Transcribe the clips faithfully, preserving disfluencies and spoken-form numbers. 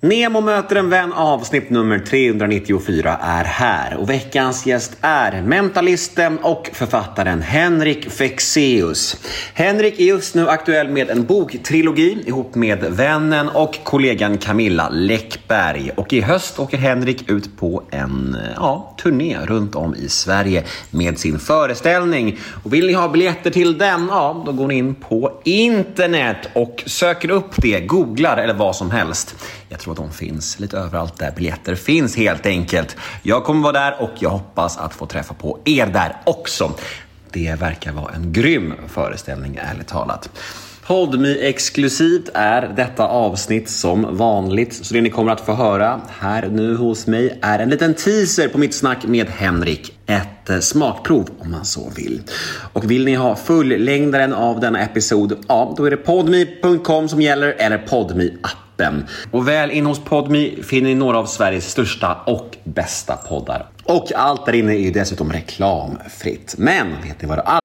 Nemo möter en vän, avsnitt nummer trehundranittiofyra är här. Och veckans gäst är mentalisten och författaren Henrik Fexeus. Henrik är just nu aktuell med en boktrilogi ihop med vännen och kollegan Camilla Läckberg. Och i höst åker Henrik ut på en ja, turné runt om i Sverige med sin föreställning. Och vill ni ha biljetter till den, ja, då går ni in på internet och söker upp det, googlar eller vad som helst. Jag tror att de finns lite överallt där biljetter finns helt enkelt. Jag kommer vara där och jag hoppas att få träffa på er där också. Det verkar vara en grym föreställning, ärligt talat. Podme-exklusivt är detta avsnitt som vanligt. Så det ni kommer att få höra här nu hos mig är en liten teaser på mitt snack med Henrik. Ett smakprov om man så vill. Och vill ni ha fullängdaren av denna episod, ja, då är det podme punkt com som gäller eller Podme-appen. Och väl in hos Podme finner ni några av Sveriges största och bästa poddar. Och allt där inne är ju dessutom reklamfritt. Men vet ni vad det är?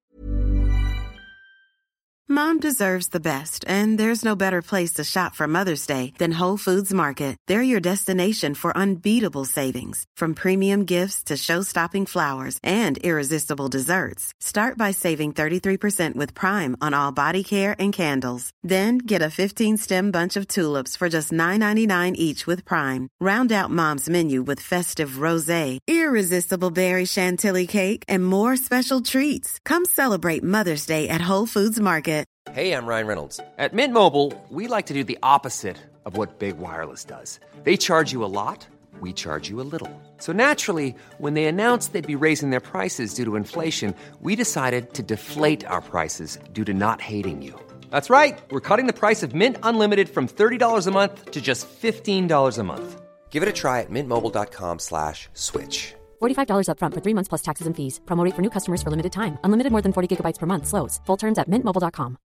Mom deserves the best, and there's no better place to shop for Mother's Day than Whole Foods Market. They're your destination for unbeatable savings, from premium gifts to show-stopping flowers and irresistible desserts. Start by saving thirty-three percent with Prime on all body care and candles. Then get a fifteen-stem bunch of tulips for just nine ninety-nine each with Prime. Round out Mom's menu with festive rosé, irresistible berry chantilly cake, and more special treats. Come celebrate Mother's Day at Whole Foods Market. Hey, I'm Ryan Reynolds. At Mint Mobile, we like to do the opposite of what Big Wireless does. They charge you a lot, we charge you a little. So naturally, when they announced they'd be raising their prices due to inflation, we decided to deflate our prices due to not hating you. That's right. We're cutting the price of Mint Unlimited from thirty dollars a month to just fifteen dollars a month. Give it a try at mintmobile.com slash switch. forty-five dollars up front for three months plus taxes and fees. Promo rate for new customers for limited time. Unlimited more than forty gigabytes per month slows. Full terms at mint mobile dot com.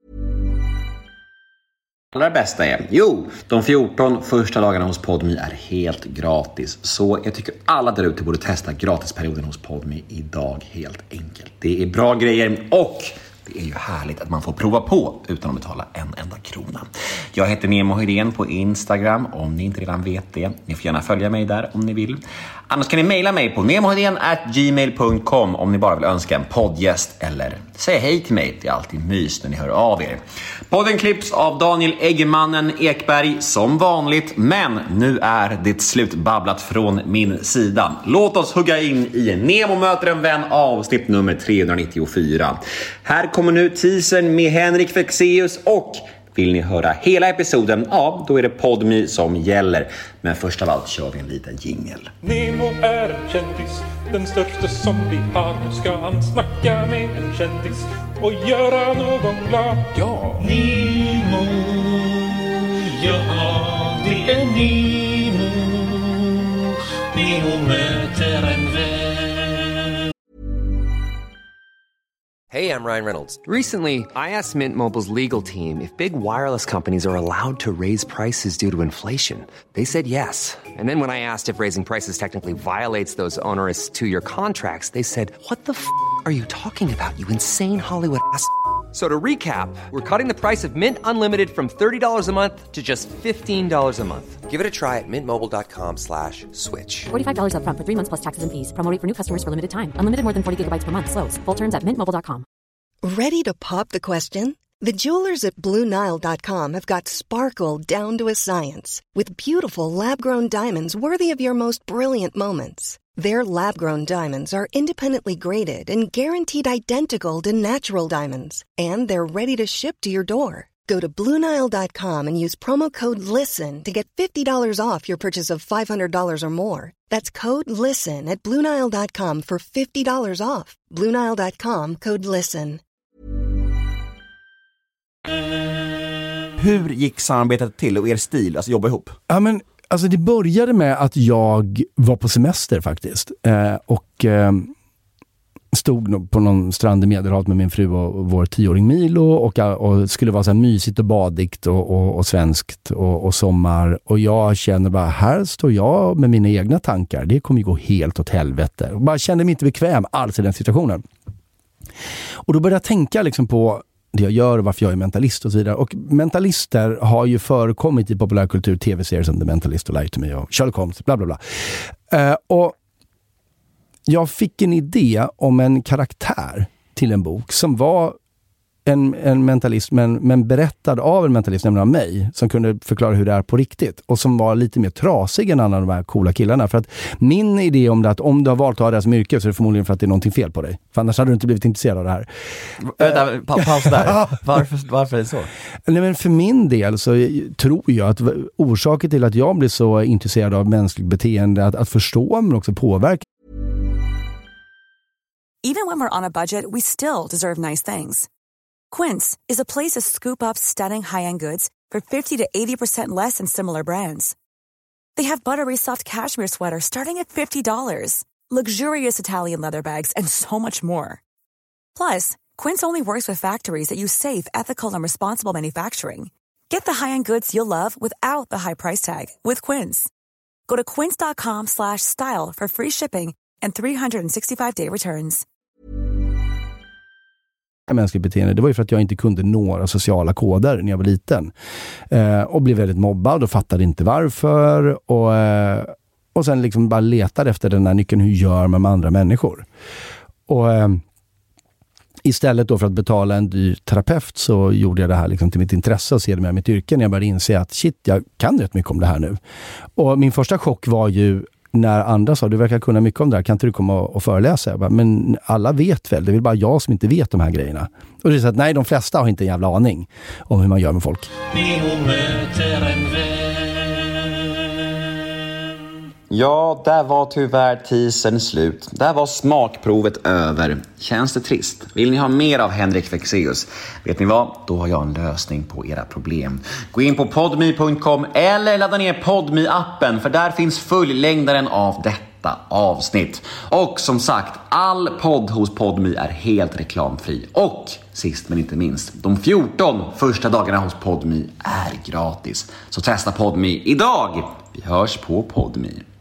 Allra bästa är, jo, de fjorton första dagarna hos Podme är helt gratis. Så jag tycker alla där ute borde testa gratisperioden hos Podme idag, helt enkelt. Det är bra grejer och det är ju härligt att man får prova på utan att betala en enda krona. Jag heter Nemo Hedén på Instagram om ni inte redan vet det. Ni får gärna följa mig där om ni vill. Annars kan ni mejla mig på nemohedén at gmail punkt com om ni bara vill önska en poddgäst eller säga hej till mig. Det är alltid mys när ni hör av er. Podden klipps av Daniel Eggemannen Ekberg som vanligt, men nu är det slut babblat från min sida. Låt oss hugga in i Nemo möter en vän, avsnitt nummer trehundranittiofyra. Här kommer nu teasern med Henrik Fexeus och vill ni höra hela episoden, ja, då är det Podme som gäller. Men först av allt kör vi en liten jingle. Nemo är en kändis, den största som vi har. Nu ska han snacka med en kändis och göra någon glad. Ja, Nemo, ja, det är Nemo. Nemo möter en vän. Hey, I'm Ryan Reynolds. Recently, I asked Mint Mobile's legal team if big wireless companies are allowed to raise prices due to inflation. They said yes. And then when I asked if raising prices technically violates those onerous two-year contracts, they said, what the f*** are you talking about, you insane Hollywood ass f- So to recap, we're cutting the price of Mint Unlimited from thirty dollars a month to just fifteen dollars a month. Give it a try at mintmobile.com slash switch. forty-five dollars up front for three months plus taxes and fees. Promo rate for new customers for limited time. Unlimited more than forty gigabytes per month slows. Full terms at mint mobile dot com. Ready to pop the question? The jewelers at Blue Nile dot com have got sparkle down to a science with beautiful lab-grown diamonds worthy of your most brilliant moments. Their lab-grown diamonds are independently graded and guaranteed identical to natural diamonds. And they're ready to ship to your door. Go to Blue Nile dot com and use promo code LISTEN to get fifty dollars off your purchase of five hundred dollars or more. That's code LISTEN at Blue Nile dot com for fifty dollars off. Blue Nile dot com, code LISTEN. Hur gick samarbetet till och er stil, alltså jobba ihop? Ja, men alltså det började med att jag var på semester faktiskt. Eh, och eh, stod på någon strand i Medelhavet med min fru och vår tioåring Milo och, och skulle vara så här mysigt och badigt och, och, och svenskt och, och sommar. Och jag känner bara, här står jag med mina egna tankar. Det kommer ju gå helt åt helvete. Och bara kände mig inte bekväm alls i den situationen. Och då började jag tänka liksom på det jag gör och varför jag är mentalist och så vidare. Och mentalister har ju förekommit i populärkultur, tv-serier som The Mentalist och Lie to Me och Sherlock Holmes, bla bla bla. Uh, och jag fick en idé om en karaktär till en bok som var en, en mentalist, men, men berättad av en mentalist, nämligen av mig, som kunde förklara hur det är på riktigt och som var lite mer trasig än alla de här coola killarna. För att min idé om det, att om du har valt att ha det som yrke, så är det förmodligen för att det är någonting fel på dig. För annars hade du inte blivit intresserad av det här. Vänta, pa- paus där. Varför, varför är det så? Nej, men för min del så tror jag att orsaken till att jag blir så intresserad av mänskligt beteende, att, att förstå men också påverka. Even when we're on a budget, we still deserve nice things. Quince is a place to scoop up stunning high-end goods for fifty to eighty percent less than similar brands. They have buttery soft cashmere sweaters starting at fifty dollars, luxurious Italian leather bags, and so much more. Plus, Quince only works with factories that use safe, ethical, and responsible manufacturing. Get the high-end goods you'll love without the high price tag with Quince. Go to quince.com slash style for free shipping and three sixty-five day returns. Mänskligt beteende, det var ju för att jag inte kunde några sociala koder när jag var liten. Eh, och blev väldigt mobbad och fattade inte varför. Och, eh, och sen liksom bara letade efter den här nyckeln, hur gör man med andra människor? Och eh, istället då för att betala en dyr terapeut så gjorde jag det här liksom till mitt intresse och se det med mitt yrke. När jag började inse att shit, jag kan rätt mycket om det här nu. Och min första chock var ju när andra sa, du verkar kunna mycket om det här, kan inte du komma och föreläsa? Jag bara, men alla vet väl, det är väl bara jag som inte vet de här grejerna. Och det är så att nej, de flesta har inte en jävla aning om hur man gör med folk. Ja, där var tyvärr teasern slut. Där var smakprovet över. Känns det trist? Vill ni ha mer av Henrik Fexeus? Vet ni vad? Då har jag en lösning på era problem. Gå in på podme punkt com eller ladda ner Podme-appen, för där finns fullängdaren av detta avsnitt. Och som sagt, all podd hos Podme är helt reklamfri. Och sist men inte minst, de fjorton första dagarna hos Podme är gratis. Så testa Podme idag. Vi hörs på Podme.